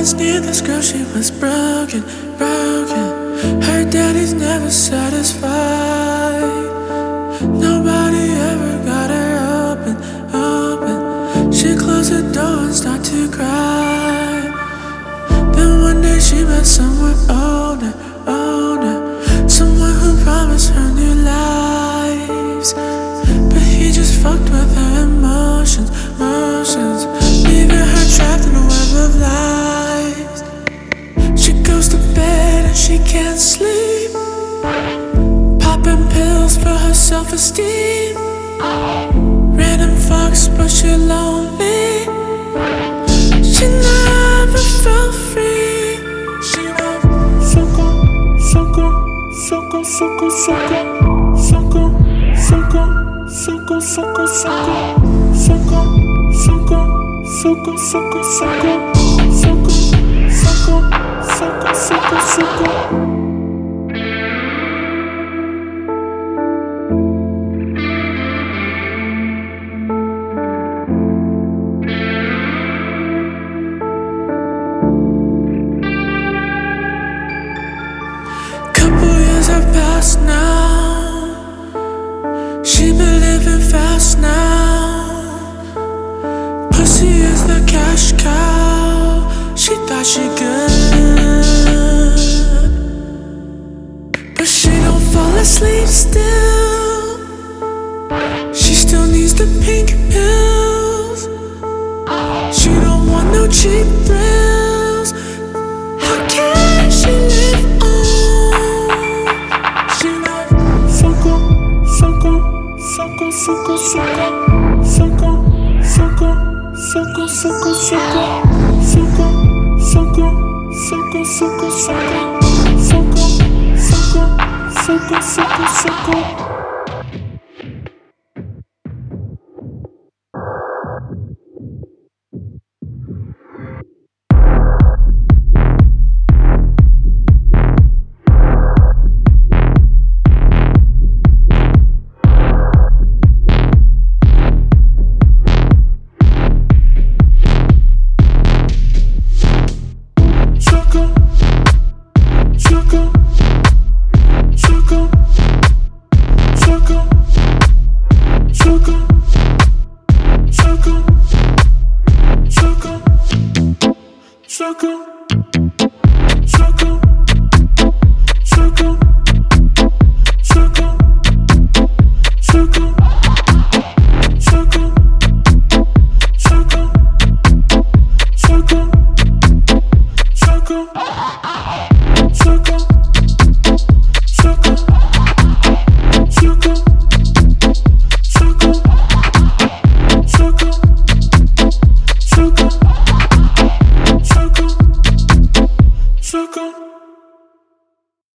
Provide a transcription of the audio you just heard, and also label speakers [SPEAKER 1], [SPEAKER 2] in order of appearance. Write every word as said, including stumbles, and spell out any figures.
[SPEAKER 1] was near this girl, she was broken, broken. Her daddy's never satisfied. Nobody ever got her open, open. She closed the door and started to cry. Then one day she met someone older, older. Someone who promised her new lives, but he just fucked with her emotions, emotions, leaving her trapped in a web of lies. She goes to bed and she can't sleep, popping pills for her self-esteem. Random fucks, but she lonely. She never felt free. She went sucker, sucker, sucker, sucker, sucker, sucker, sucker, sucker, sucker, sucker, sucker, sucker, sucker, sucker, sucker, sucker, sucker, sucker, sucker. Have passed now. She been living fast now. Pussy is the cash cow. She thought she good, but she don't fall asleep still. She still needs the pink pills. She don't want no cheap thrills. How can she live on? Sucker, sucker, sucker, sucker, sucker, sucker, sucker, sucker, sucker, sucker, sucker, sucker, sucker, sucker, sucker, sucker, sucker. Sucker.